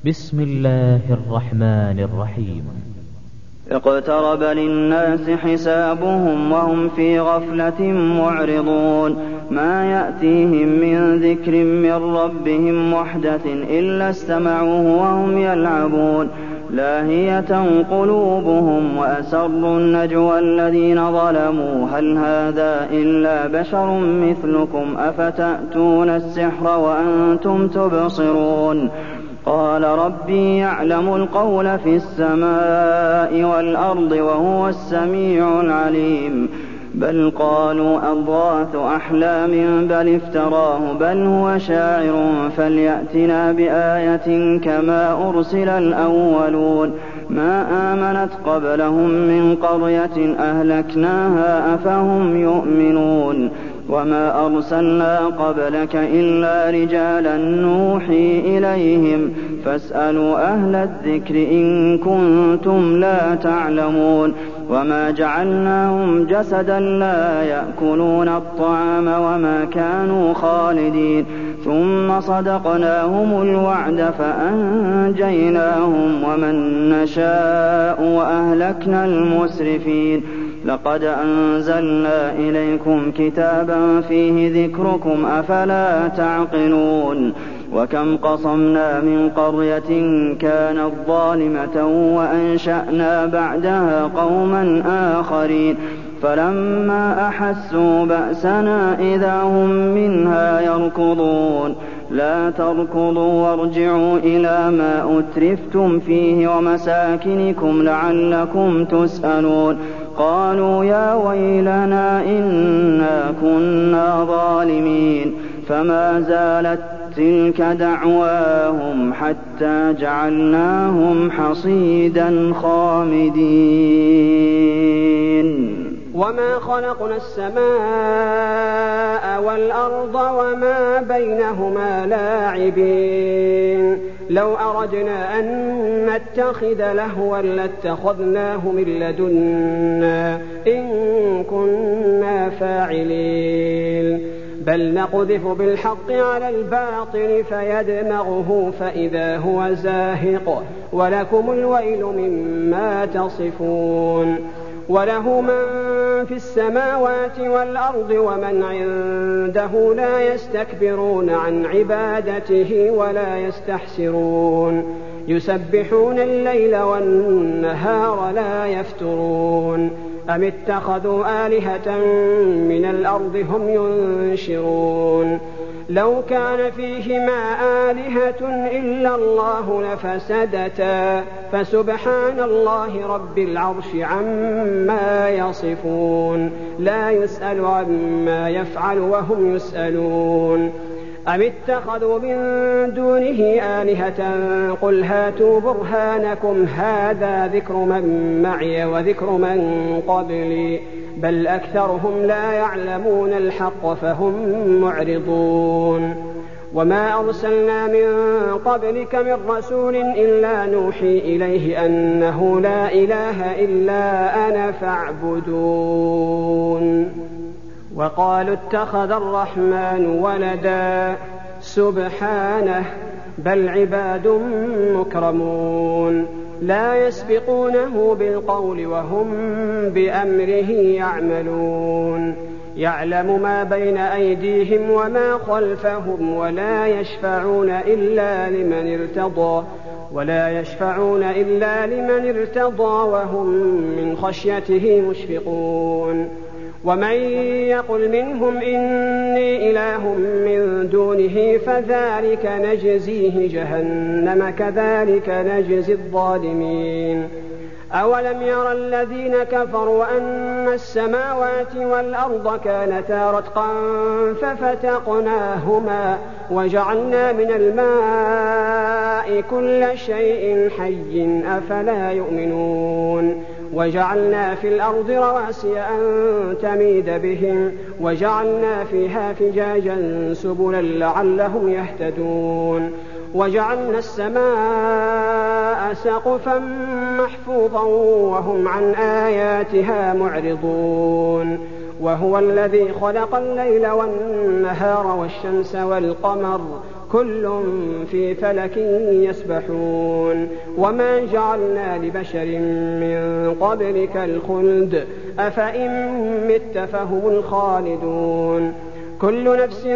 بسم الله الرحمن الرحيم. اقترب للناس حسابهم وهم في غفلة معرضون ما يأتيهم من ذكر من ربهم محدث إلا استمعوه وهم يلعبون لاهية قلوبهم وأسروا النجوى الذين ظلموا هل هذا إلا بشر مثلكم أفتأتون السحر وأنتم تبصرون قال ربي يعلم القول في السماء والأرض وهو السميع العليم بل قالوا أضغاث أحلام بل افتراه بل هو شاعر فليأتنا بآية كما أرسل الأولون ما آمنت قبلهم من قرية أهلكناها أفهم يؤمنون وما أرسلنا قبلك إلا رجالا نوحي إليهم فاسألوا أهل الذكر إن كنتم لا تعلمون وما جعلناهم جسدا لا يأكلون الطعام وما كانوا خالدين ثم صدقناهم الوعد فأنجيناهم ومن نشاء وأهلكنا المسرفين لقد أنزلنا إليكم كتابا فيه ذكركم أفلا تعقلون وكم قصمنا من قرية كانت ظالمة وأنشأنا بعدها قوما آخرين فلما أحسوا بأسنا إذا هم منها يركضون لا تركضوا وارجعوا إلى ما أترفتم فيه ومساكنكم لعلكم تسألون قالوا يا ويلنا إنا كنا ظالمين فما زالت تلك دعواهم حتى جعلناهم حصيدا خامدين وما خلقنا السماء والأرض وما بينهما لاعبين لو أردنا أن نتخذ لهوا لاتخذناه من لدنا إن كنا فاعلين بل نقذف بالحق على الباطل فيدمغه فإذا هو زاهق ولكم الويل مما تصفون وله من في السماوات والأرض ومن عنده لا يستكبرون عن عبادته ولا يستحسرون يسبحون الليل والنهار لا يفترون أم اتخذوا آلهة من الأرض هم ينشرون لو كان فيهما آلهة إلا الله لفسدتا فسبحان الله رب العرش عما يصفون لا يسأل عما يفعل وهم يسألون أم اتخذوا من دونه آلهة قل هاتوا برهانكم هذا ذكر من معي وذكر من قبلي بل أكثرهم لا يعلمون الحق فهم معرضون وما أرسلنا من قبلك من رسول إلا نوحي إليه أنه لا إله إلا أنا فاعبدون وقالوا اتخذ الرحمن ولدا سبحانه بل عباد مكرمون لا يسبقونه بالقول وهم بأمره يعملون يعلم ما بين أيديهم وما خلفهم ولا يشفعون إلا لمن ارتضى وهم من خشيته مشفقون ومن يقل منهم إني إله من دونه فذلك نجزيه جهنم كذلك نجزي الظالمين أولم يرى الذين كفروا أن السماوات والأرض كانتا رتقا ففتقناهما وجعلنا من الماء كل شيء حي أفلا يؤمنون وجعلنا في الأرض رواسي أن تميد بهم وجعلنا فيها فجاجا سبلا لعلهم يهتدون وجعلنا السماء سقفا محفوظا وهم عن آياتها معرضون وهو الذي خلق الليل والنهار والشمس والقمر كل في فلك يسبحون وما جعلنا لبشر من قبلك الخلد أفإن مت فهم الخالدون كل نفس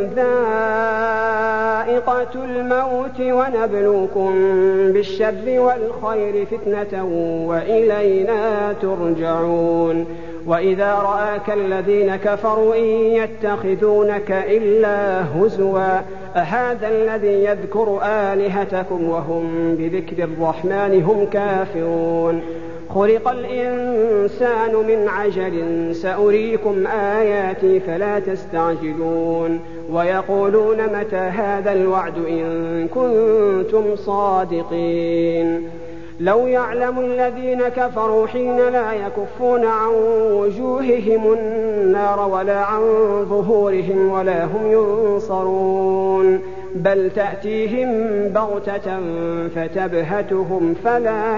ذائقة الموت ونبلوكم بالشر والخير فتنة وإلينا ترجعون وإذا رآك الذين كفروا إن يتخذونك إلا هزوا أهذا الذي يذكر آلهتكم وهم بذكر الرحمن هم كافرون خلق الإنسان من عجل سأريكم آياتي فلا تستعجلون ويقولون متى هذا الوعد إن كنتم صادقين لو يعلم الذين كفروا حين لا يكفون عن وجوههم النار ولا عن ظهورهم ولا هم ينصرون بل تأتيهم بغتة فتبهتهم فلا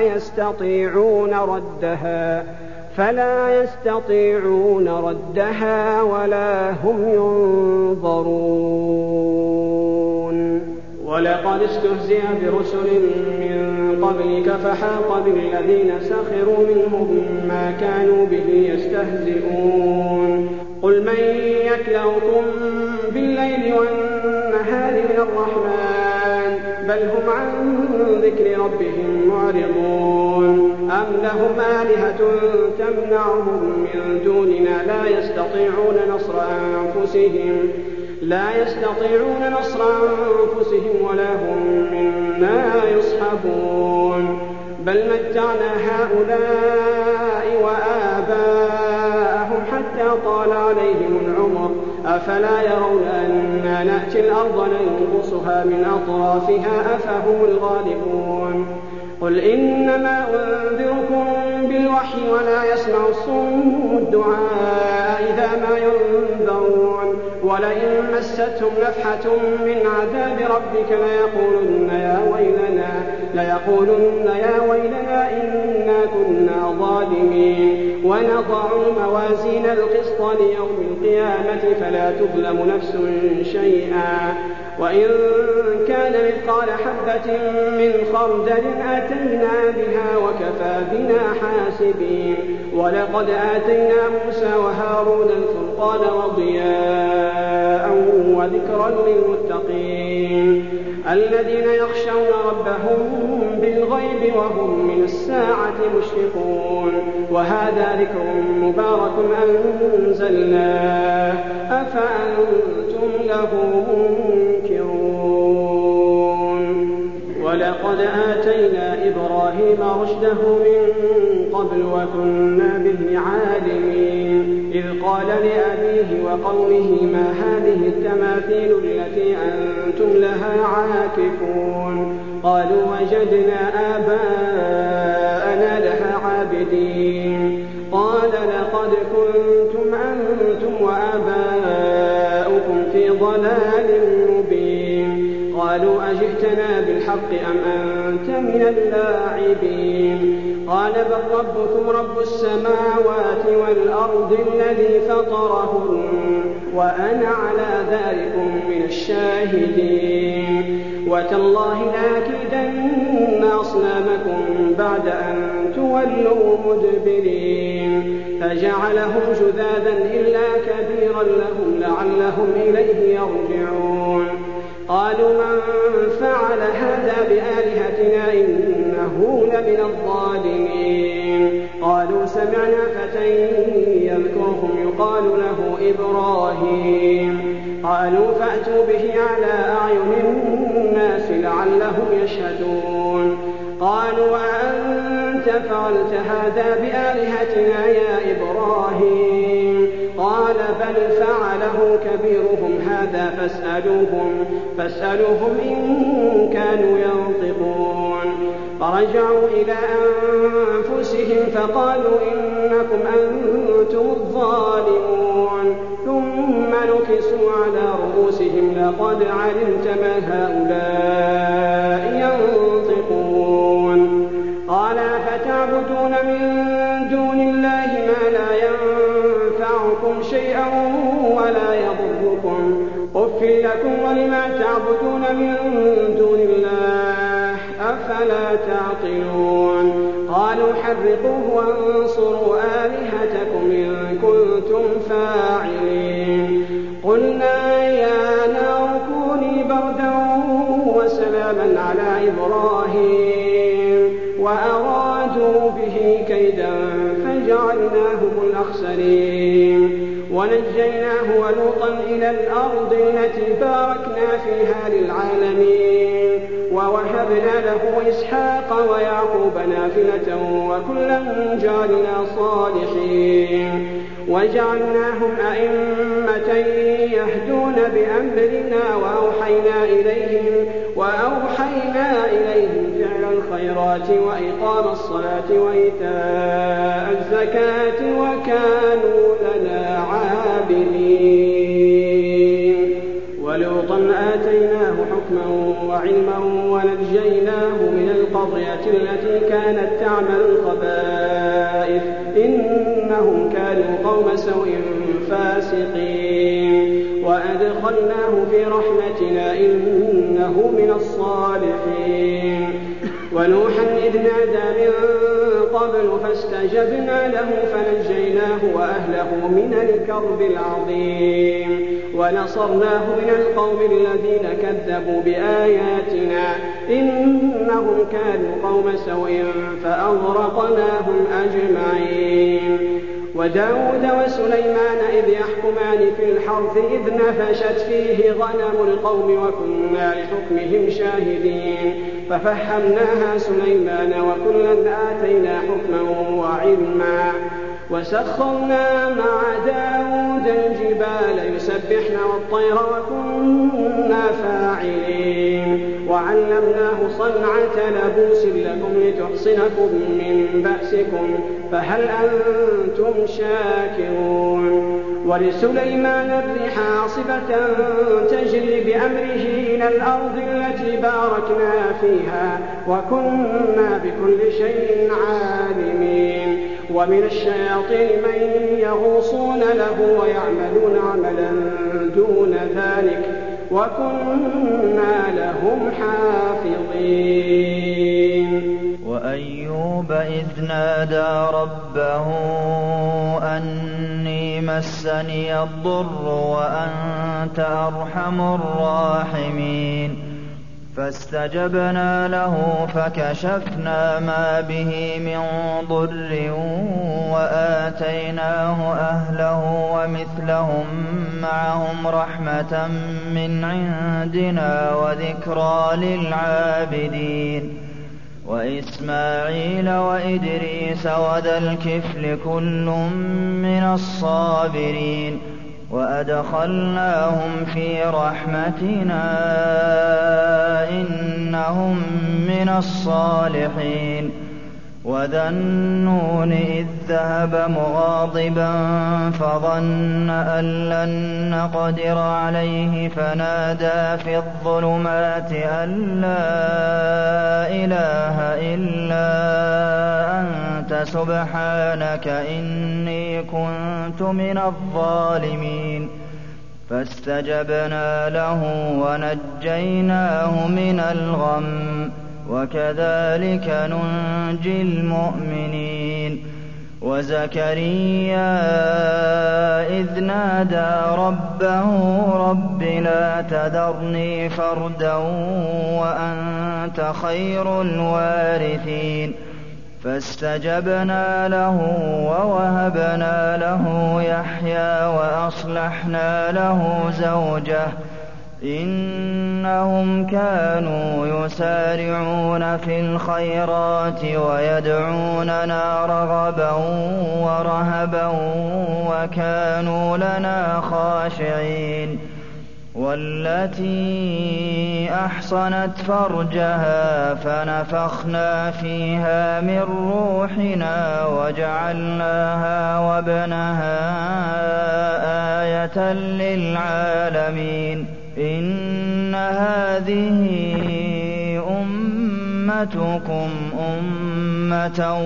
يستطيعون ردها ولا هم ينظرون ولقد استهزئ برسل من قبلك فحاق بالذين سخروا منهم ما كانوا به يستهزئون قل من يكلؤكم بالليل والنهار من الرحمن بل هم عن ذكر ربهم معرضون أم لهم آلهة تمنعهم من دوننا لا يستطيعون نصر أنفسهم ولا هم منا يصحبون بل متعنا هؤلاء وآباءهم حتى طال عليهم العمر أفلا يرون أنا نأتي الأرض ننقصها من أطرافها أفهم الغالبون قل إنما أنذركم بالوحي ولا يسمع الصم الدعاء إذا ما ينذرون ولئن مستهم نفحة من عذاب ربك ليقولن يا ويلنا إنا كنا ظالمين ونضع الموازين القسط ليوم القيامة فلا تظلم نفس شيئا وإن كان مثقال حبة من خردل أتينا بها وكفى بنا حاسبين ولقد آتينا موسى وهارون الفرقان وضياء وذكرا للمتقين الذين يخشون ربهم بالغيب وهم من الساعة مشفقون وهذا ذكر مبارك أنزلناه أفأنتم له منكرون ولقد آتينا إبراهيم رشده من قبل وكنا به عالمين إذ قال لأبيه وقومه ما هذه التماثيل التي أنتم لها عاكفون قالوا وجدنا آباءنا لها عابدين قال لقد كنتم أنتم وآباؤكم في ضلال مبين قالوا أجئتنا بالحق أم أنت من اللاعبين قال بل ربكم رب السماوات والأرض الذي فطرهن وأنا على ذلك من الشاهدين وتالله لأكيدن أصنامكم بعد أن تولوا مدبرين فجعلهم جذاذا إلا كبيرا لهم لعلهم إليه يرجعون قالوا من فعل هذا بآلهتنا إنه لمن الظالمين قالوا سمعنا فتى يذكرهم يقال له إبراهيم قالوا فأتوا به على أعين الناس لعلهم يشهدون قالوا أأنت فعلت هذا بآلهتنا يا إبراهيم قال بل فعله كبيرهم هذا فاسألوهم إن كانوا ينطقون فرجعوا إلى أنفسهم فقالوا إنكم أنتم الظالمون ثم نكسوا على رؤوسهم لقد علمت ما هؤلاء ينطقون قال فتعبدون من دون الله ما لا ينفعكم شيئا ولا يضركم أف لكم ولما تعبدون من دون الله أفلا تعقلون قالوا حرقوه وانصروا آلهتكم إن كنتم فاعلين قلنا يا نار كوني بردا وسلاما على إبراهيم وأرادوا به كيدا فجعلناهم الأخسرين ونجيناه ولوطا إلى الأرض التي باركنا فيها للعالمين ووهبنا له إسحاق ويعقوب نافلة وكلا جعلنا صالحين وجعلناهم أئمة يهدون بأمرنا وأوحينا إليهم فعل الخيرات وإقام الصلاة وإيتاء الزكاة وكانوا لنا عابدين ولوطا آتيناه حكما وعلما ونجيناه من القرية التي كانت تعمل الخبائث إنهم كانوا قوم سوء فاسقين وأدخلناه في رحمتنا إنه من الصالحين ونوحا إذ نادى من قبل فاستجبنا له فنجيناه وأهله من الكرب العظيم ونصرناه من القوم الذين كذبوا بآياتنا إنهم كانوا قوم سوء فأغرقناهم أجمعين وداود وسليمان إذ يحكمان في الحرث إذ نفشت فيه غنم القوم وكنا لحكمهم شاهدين ففهمناها سليمان وكلا آتينا حكما وعلما وسخرنا مع داود الجبال يسبحن والطير وكنا فاعلين وعلمناه صنعة لبوس لكم لتحصنكم من بأسكم فهل أنتم شاكرون ولسليمان الريح عاصفة تجري بأمره إلى الأرض التي باركنا فيها وكنا بكل شيء عالمين ومن الشياطين من يغوصون له ويعملون عملا دون ذلك وكنا لهم حافظين وأيوب إذ نادى ربه أني مسني الضر وأنت أرحم الراحمين فاستجبنا له فكشفنا ما به من ضر وآتيناه أهله ومثلهم معهم رحمة من عندنا وذكرى للعابدين وإسماعيل وإدريس وذا الكفل كل من الصابرين وأدخلناهم في رحمتنا إنهم من الصالحين وذا النون إذ ذهب مغاضبا فظن أن لن نقدر عليه فنادى في الظلمات أن لا إله إلا أنت سبحانك إني كنت من الظالمين فاستجبنا له ونجيناه من الغم وكذلك ننجي المؤمنين وزكريا إذ نادى ربه رب لا تذرني فردا وأنت خير الوارثين فاستجبنا له ووهبنا له يحيى وأصلحنا له زوجه إنهم كانوا يسارعون في الخيرات ويدعوننا رغبا ورهبا وكانوا لنا خاشعين والتي أحصنت فرجها فنفخنا فيها من روحنا وجعلناها وابنها آية للعالمين إن هذه أمتكم أمة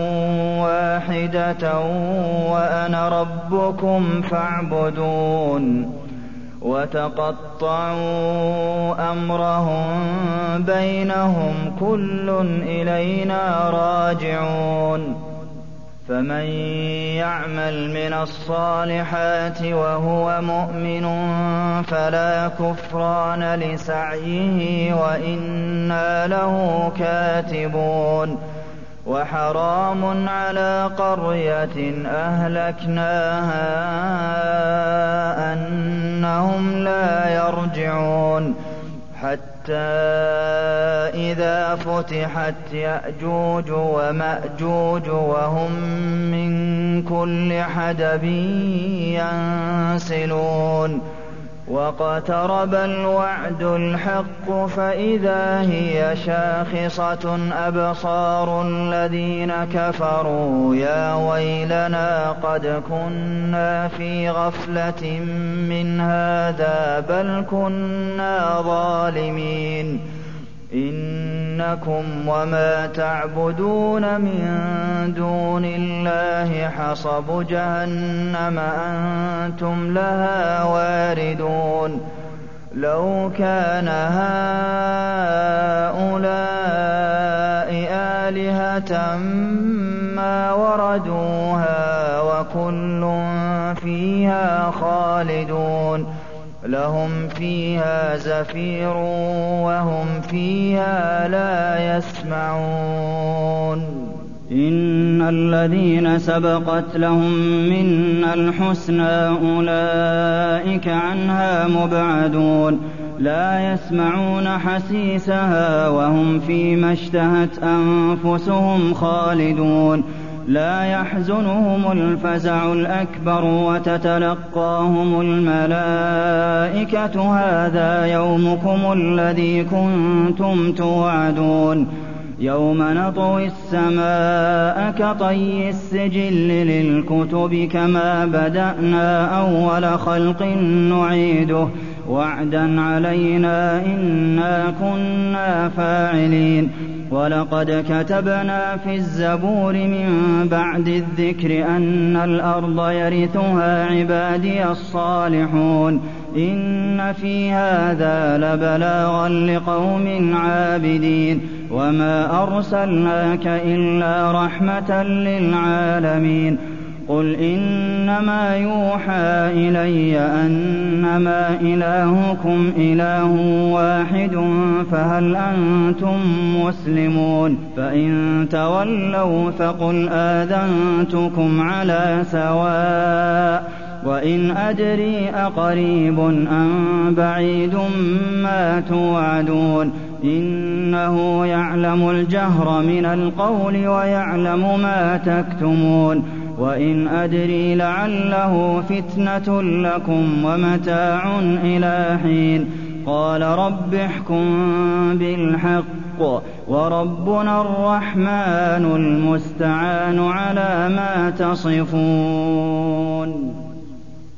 واحدة وأنا ربكم فاعبدون وتقطعوا أمرهم بينهم كل إلينا راجعون فمن يعمل من الصالحات وهو مؤمن فلا كفران لسعيه وإنا له كاتبون وحرام على قرية أهلكناها أنهم لا يرجعون حتى إذا فتحت يأجوج ومأجوج وهم من كل حدب ينسلون واقترب الوعد الحق فإذا هي شاخصة أبصار الذين كفروا يا ويلنا قد كنا في غفلة من هذا بل كنا ظالمين إنكم وما تعبدون من دون الله حصب جهنم أنتم لها واردون لو كان هؤلاء آلهة ما وردوها وكل فيها خالدون لهم فيها زفير وهم فيها لا يسمعون إن الذين سبقت لهم منا الحسنى أولئك عنها مبعدون لا يسمعون حسيسها وهم فيما اشتهت أنفسهم خالدون لا يحزنهم الفزع الأكبر وتتلقاهم الملائكة هذا يومكم الذي كنتم توعدون يوم نطوي السماء كطي السجل للكتب كما بدأنا أول خلق نعيده وعدا علينا إنا كنا فاعلين ولقد كتبنا في الزبور من بعد الذكر أن الأرض يرثها عبادي الصالحون إن في هذا لبلاغا لقوم عابدين وما أرسلناك إلا رحمة للعالمين قل إنما يوحى إلي أنما إلهكم إله واحد فهل أنتم مسلمون فإن تولوا فقل آذنتكم على سواء وإن أدري أقريب أم بعيد ما توعدون إنه يعلم الجهر من القول ويعلم ما تكتمون وإن أدري لعله فتنة لكم ومتاع إلى حين قال رب احكم بالحق وربنا الرحمن المستعان على ما تصفون